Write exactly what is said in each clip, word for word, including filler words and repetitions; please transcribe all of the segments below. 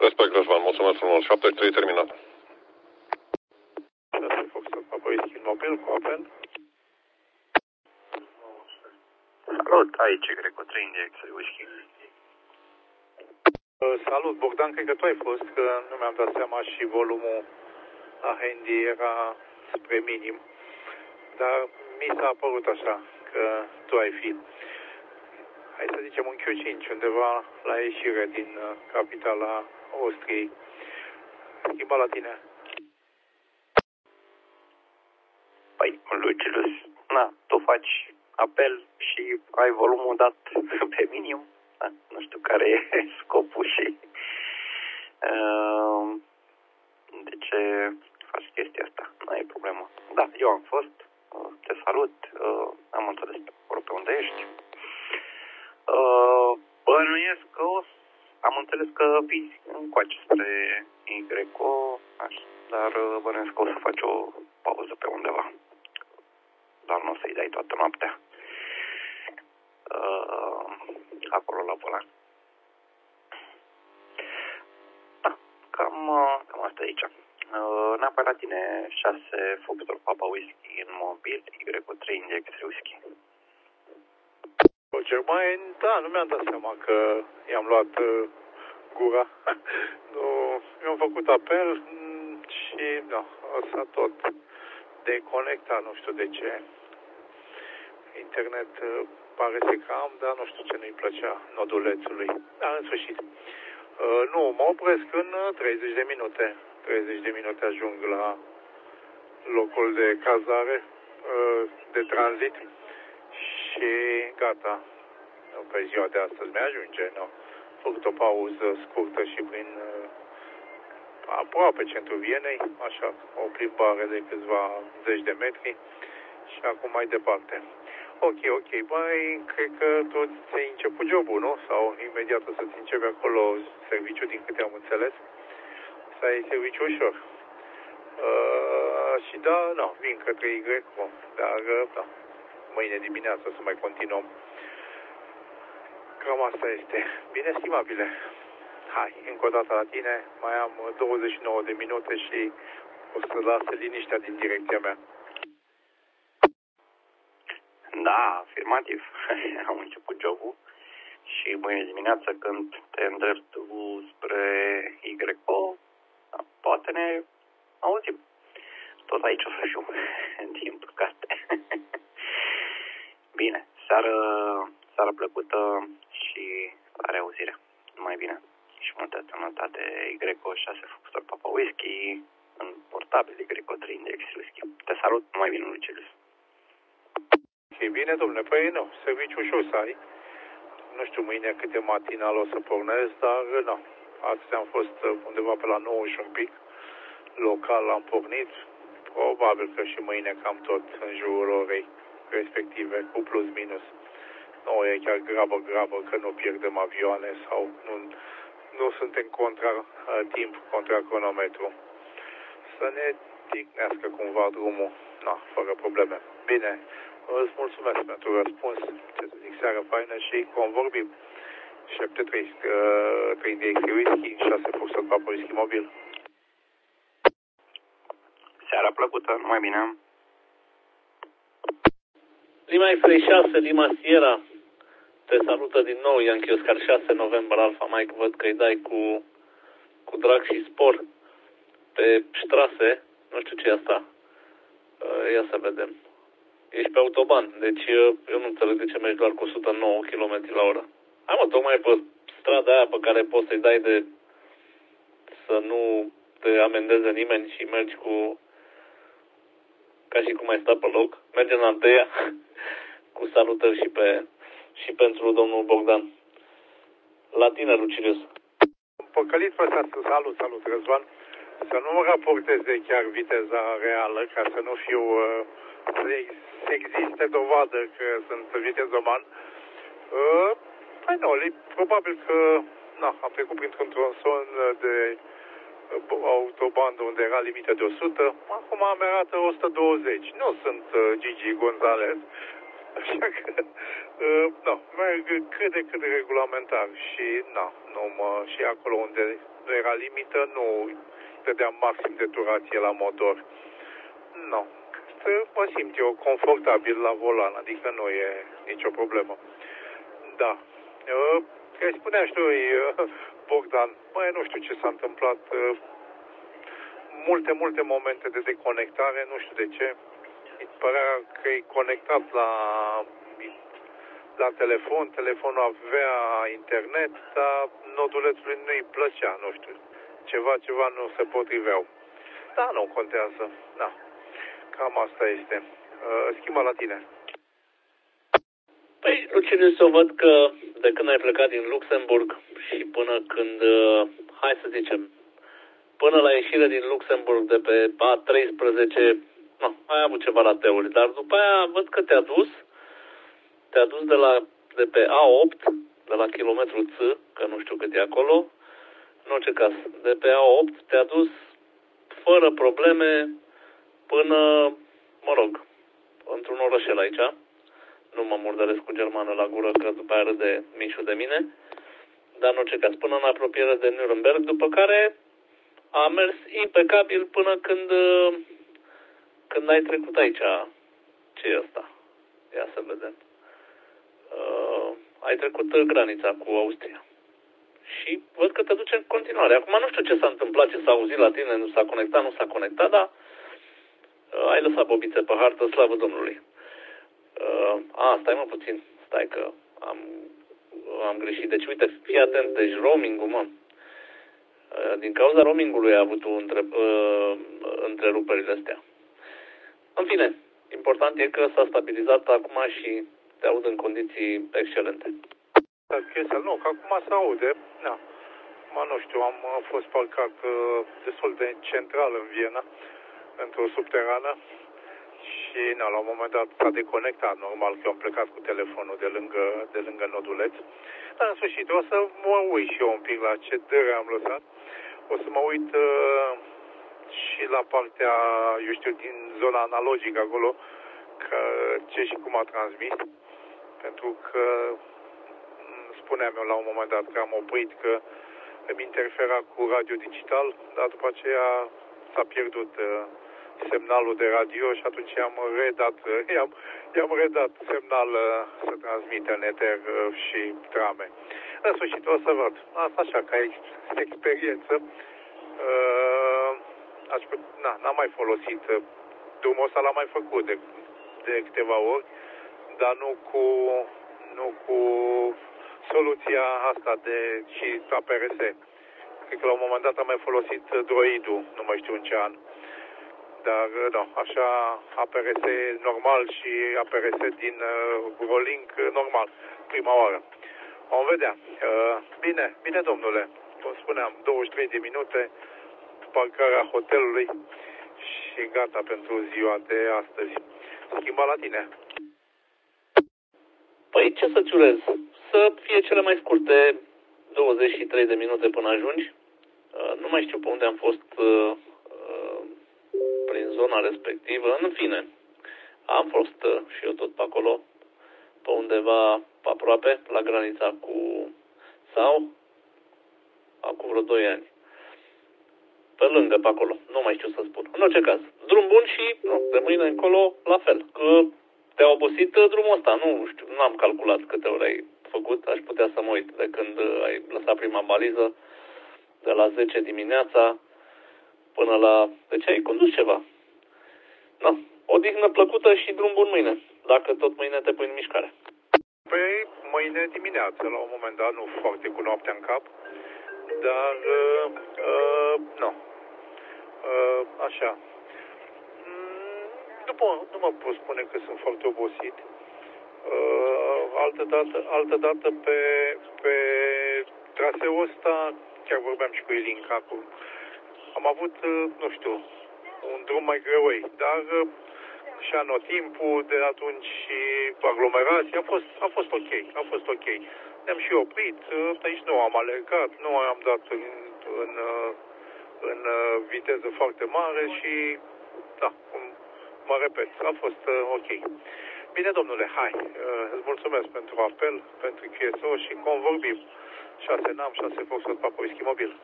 Respect, Răzvan, mulțumesc frumos. șapte trei terminat. șase Foxtrot Papa Whisky mobil cu apel. Salut, aici Greco trei India X-ray Whisky. Uh, salut, Bogdan, cred că tu ai fost, că nu mi-am dat seama și volumul la handy era spre minim. Dar mi s-a părut așa, că tu ai fi. Hai să zicem un Q cinci, undeva la ieșire din uh, capitala Austriei. Schimba la tine. Păi, Lucius, na, tu faci apel și ai volumul dat pe minim. Da, nu știu care e scopul și uh, de ce faci chestia asta. Nu e problemă. Da, eu am fost. Uh, te salut. Uh, am înțeles pe unde ești. Uh, bănuiesc că o, am înțeles că vii încoace spre Greco, dar bănuiesc că o să faci o pauză pe undeva. Dar nu o să-i dai toată noaptea. Uh, acolo la volan. Da, cam, cam asta aici. Uh, N-apare la tine șase Foxtrot Papa Whisky în mobil, Greco trei India X-ray Whisky. Germain, da, nu mi-am dat seama că i-am luat uh, gura. Nu, mi-am făcut apel și nu, s-a tot deconectat, nu știu de ce. Internet uh, pare să cam, dar nu știu ce nu-i plăcea nodulețului. Dar în sfârșit. Uh, nu, mă opresc în treizeci de minute. treizeci de minute ajung la locul de cazare, uh, de tranzit. Și gata, pe ziua de astăzi mi-ajunge, nu? Am făcut o pauză scurtă și prin uh, aproape centrul Vienei, așa, o plimbare de câțiva zeci de metri și acum mai departe. Ok, ok, băi, cred că tu ți-ai început jobul, nu? Sau imediat o să-ți începi acolo serviciul, din câte am înțeles. Să ai serviciu ușor. Uh, și da, nu, vin către Y, dar, da. Mâine dimineață să mai continuăm. Cam asta este. Bine, estimabile. Hai, încă o dată la tine. Mai am douăzeci și nouă de minute și o să lasă liniștea din direcția mea. Da, afirmativ. Am început jobul și mâine dimineață când te îndrepti spre Y, poate ne auzim. Tot aici o să fiu, din păcate. Bine, seară, seară plăcută și la reauzire. Numai bine. Și multă sănătate. Greco șase Foxtrot Papa Whisky în portabil Greco trei India X-ray Whisky. Te salut, numai bine, Lucius. E bine, domnule, păi nu, serviciu ușor să ai. Nu știu mâine câte matinal o să pornesc, dar nu. Astăzi am fost undeva pe la nouă și un pic. Local am pornit. Probabil că și mâine cam tot în jurul orei respective, cu plus minus. Nu e chiar grabă, grabă că nu pierdem avioane sau nu, nu suntem contra uh, timp, contra cronometru. Să ne ticnească cumva drumul, na, fără probleme. Bine, îți mulțumesc pentru răspuns, ce să zic, seară faină și convorbim. șapte trei, trei India X-ray Whisky, șase Foxtrot Papa Whisky mobil. Seara plăcută, numai bine. Lima X-ray șase, Lima Sierra, te salută din nou, Yankee Oscar șase, November Alpha Mike, văd că îi dai cu, cu drag și spor pe ștrase, nu știu ce e asta, ia să vedem, ești pe autoban, deci eu nu înțeleg de ce mergi doar cu o sută nouă kilometri la oră. Hai mă, tocmai pe strada aia pe care poți să-i dai de să nu te amendeze nimeni și mergi cu ca și cum ai stat pe loc, mergem la întâia cu salutări și, pe, și pentru domnul Bogdan. La tine, Lucilius. Păcălit pe salut, salut, Răzvan. Să nu mă raporteze chiar viteza reală, ca să nu fiu, să existe dovadă că sunt vitezoman. Păi nu, probabil că na, am trecut printr-un tronson de autobandă unde era limită de o sută, acum mi arată o sută douăzeci. Nu sunt uh, Gigi Gonzalez, Așa că, uh, nu, merg cât de cât de regulamentar și, na, nu mă, și acolo unde nu era limită, nu dădeam maxim de durație la motor. Nu, mă simt eu confortabil la volan, adică nu e nicio problemă. Da, uh, că spunea și noi, uh, Bogdan, băi, nu știu ce s-a întâmplat, uh, multe, multe momente de deconectare, nu știu de ce. Îi părea că e conectat la, la telefon, telefonul avea internet, dar nodulețului nu îi plăcea, nu știu. Ceva, ceva nu se potriveau. Da, nu contează. Da. Cam asta este. Uh, schimba la tine. Păi, Lucilius, eu văd că de când ai plecat din Luxemburg și până când, uh, hai să zicem, până la ieșirea din Luxemburg de pe A treisprezece, nu, ai avut ceva rateuri, dar după aia văd că te-a dus, te-a dus de, la, de pe A opt, de la kilometru C, că nu știu cât e acolo, în orice caz, de pe A opt te-a dus fără probleme până, mă rog, într-un orășel aici. Nu mă murdăresc cu germană la gură, că după aia râde Mișu de mine, dar în orice caz, până în apropiere de Nuremberg, după care a mers impecabil până când, când ai trecut aici. Ce e ăsta? Ia să vedem. Uh, ai trecut granița cu Austria. Și văd că te duce în continuare. Acum nu știu ce s-a întâmplat, ce s-a auzit la tine, nu s-a conectat, nu s-a conectat, dar uh, ai lăsat bobițe pe hartă, slavă Domnului. Uh, a, stai mă puțin, stai că am, am greșit. Deci uite, fii atent, deci roaming-ul, mă. Uh, din cauza roamingului a avut între, uh, întreruperile astea. În fine, important e că s-a stabilizat acum și te aud în condiții excelente. Chestia, nu, că acum se aude, na. Mă, nu știu, am fost parcat uh, destul de central în Viena, într-o subterană. Și na, la un moment dat s-a deconectat, normal că eu am plecat cu telefonul de lângă, de lângă noduleț. Dar în sfârșit o să mă uit și eu un pic la ce dăre am lăsat. O să mă uit uh, și la partea, eu știu, din zona analogică acolo, că ce și cum a transmis. Pentru că spuneam eu la un moment dat că am oprit că îmi interfera cu radio digital, dar după aceea s-a pierdut uh, semnalul de radio și atunci i-am redat, i-am, i-am redat semnal să transmită în eter și trame. În sfârșit o să văd. Asta așa, ca experiență. Uh, aș, na, n-am mai folosit. Drumul ăsta l-am mai făcut de, de câteva ori, dar nu cu, nu cu soluția asta de și A P R S. Cred că la un moment dat am mai folosit Droidul, nu mai știu în ce an. Dar, nu, așa, A P R S normal și A P R S din uh, Rolink normal, prima oară. Vom vedea. Uh, bine, bine, domnule. Cum spuneam, douăzeci și trei de minute, parcarea hotelului și gata pentru ziua de astăzi. Schimba la tine. Păi, ce să-ți urez? Să fie cele mai scurte douăzeci și trei de minute până ajungi. Uh, nu mai știu pe unde am fost... Uh, prin zona respectivă, în fine, am fost uh, și eu tot pe acolo, pe undeva pe aproape, la granița cu sau acum vreo doi ani. Pe lângă, pe acolo, nu mai știu să spun. În orice caz, drum bun și nu, de mâine încolo la fel. Că te-a obosit uh, drumul ăsta, nu știu, nu am calculat câte ori ai făcut, aș putea să mă uit de când uh, ai lăsat prima baliză, de la zece dimineața până la... Deci ai condus ceva. Da. Odihnă plăcută și drum bun mâine, dacă tot mâine te pui în mișcare. Păi, mâine dimineață, la un moment dat, nu foarte cu noaptea în cap, dar, uh, uh, nu. Uh, așa. Mm, după, nu mă pot spune că sunt foarte obosit. Uh, altă dată, altă dată pe, pe traseul ăsta, chiar vorbeam și cu Ilinca acum, am avut, nu știu, un drum mai greuei, dar și anotimpul de atunci și aglomerația a fost, a fost ok, a fost ok. Ne-am și oprit, aici nu am alergat, nu am dat în, în, în viteză foarte mare și, da, cum mă repet, a fost ok. Bine, domnule, hai. Îți mulțumesc pentru apel, pentru Q S O și convorbim. șase N A M, șase Foxtrot Papa Whisky Mobil.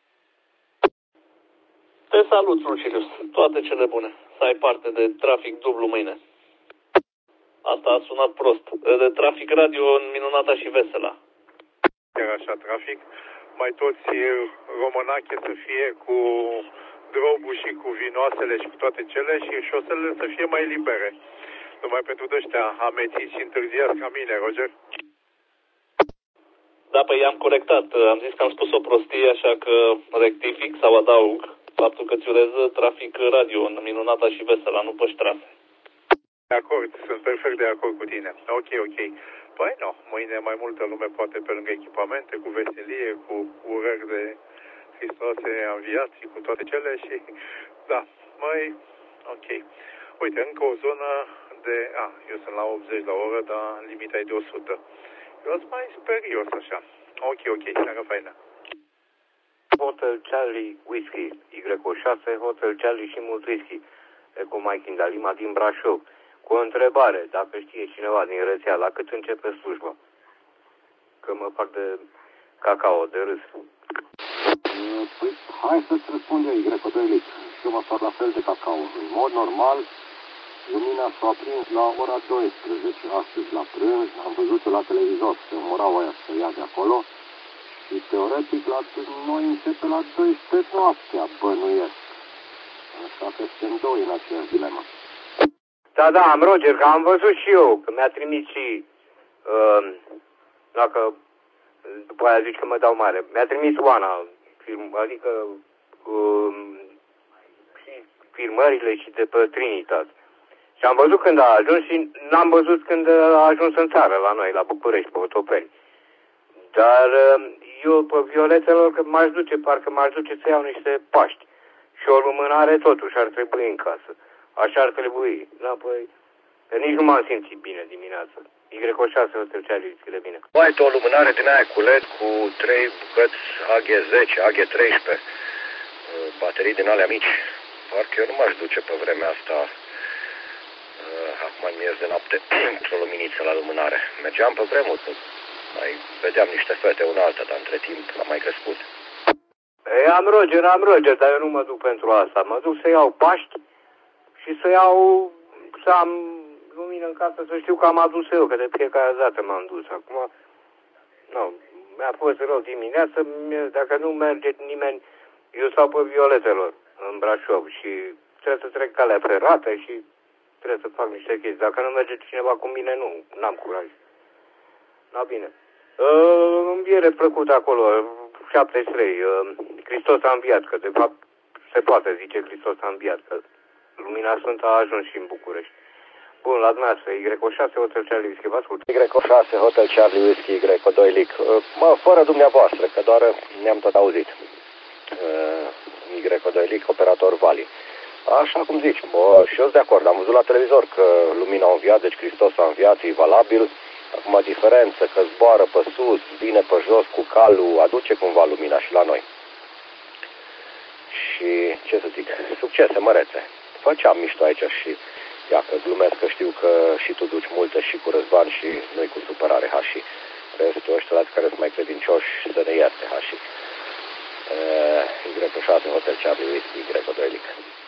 Te salut, Lucilius. Toate cele bune. Să ai parte de trafic dublu mâine. Asta a sunat prost. De trafic radio în Minunata și Vesela. Chiar așa, trafic. Mai toți românache să fie cu drobul și cu vinoasele și cu toate cele și șoselele să fie mai libere. Numai pentru ăștia amețiți și întârziați ca mine, Roger. Da, păi i-am corectat. Am zis că am spus o prostie, așa că rectific sau adaug faptul că ți urez trafic radio în Minunata și Vesela, nu pe trase. De acord, sunt perfect de acord cu tine. Ok, ok. Păi nu, mâine mai multă lume poate pe lângă echipamente, cu veselie, cu urări de Hristoase înviat și cu toate cele și... Da, mai... Ok. Uite, încă o zonă de... A, eu sunt la optzeci la oră, dar limita e de o sută. Eu sunt mai sperios așa. Ok, ok, seara faină. Hotel Charlie Whisky, Y O șase, Hotel Charlie și mult whisky. Eco Mike Indalima din Brașov. Cu o întrebare, dacă știe cineva din rețea, la cât începe slujba? Că mă fac de cacao, de râs. Păi, hai să-ți răspunde Y doi. Eu mă fac la fel de cacao. În mod normal, lumina s-a aprins la ora douăsprezece. Astăzi la prânz, am văzut-o la televizor, că morau aia să ia de acolo. Și teoretic, la noi începe la douăsprezece noaptea, bănuiesc. Așa că suntem doi în aceeași dilemă. Da, da, am Roger, că am văzut și eu, că mi-a trimis și, uh, dacă, după aia zici că mă dau mare, mi-a trimis Oana, film, adică, uh, și filmările și de pe Trinitate. Și am văzut când a ajuns și n-am văzut când a ajuns în țară, la noi, la București, pe Otopeni. Dar uh, eu, pe violețelor, că m-aș duce, parcă m-aș duce să iau niște Paști. Și o lumânare totuși ar trebui în casă. Așa ar trebui. Da, păi, că nici nu m-am simțit bine dimineața. Y O șase o să de bine. Mai o lumânare din aia cu L E D cu trei bucăți A G zece, A G treisprezece, baterii din alea mici. Parcă eu nu m-aș duce pe vremea asta, acum în miez de noapte, într-o luminiță la lumânare. Mergeam pe vremuri, mai vedeam niște fete una alta, dar între timp am mai crescut. Ei, am Roger, am Roger, dar eu nu mă duc pentru asta. Mă duc să iau Paști și să iau, să am lumină în casă, să știu că am adus eu, că de fiecare dată m-am dus. Acum, nu, mi-a fost rău dimineață, dacă nu merge nimeni, eu stau pe violetelor în Brașov și trebuie să trec calea ferată și trebuie să fac niște chestii. Dacă nu merge cineva cu mine, nu, n-am curaj. Da, bine. Uh, înviere plăcută acolo, șaptezeci și trei, uh, Hristos a înviat, că de fapt se poate zice Hristos a înviat, că Lumina Sfântă a ajuns și în București. Bun, la dumneavoastră, Y O șase, Hotel Charlie Whisky, vă ascult. Y O șase, Hotel Charlie Whisky, Y O doi Lic. Mă, fără dumneavoastră, că doar ne-am tot auzit. Y O doi Lic, operator Vali. Așa cum zici, bă, și eu sunt de acord, am văzut la televizor că lumina a înviat, deci Hristos a înviat, e valabil. Acum diferență, că zboară pe sus, vine pe jos cu calul, aduce cumva lumina și la noi. Și, ce să zic, succese mărețe. Făceam mișto aici și, ia că glumesc că știu că și tu duci multe și cu Răzvan și noi cu supărare, ha, și restul ăștia care sunt mai credincioși să ne ierte, ha, și Y O șase, Hotel Charlie Whisky, Y O doi Lic.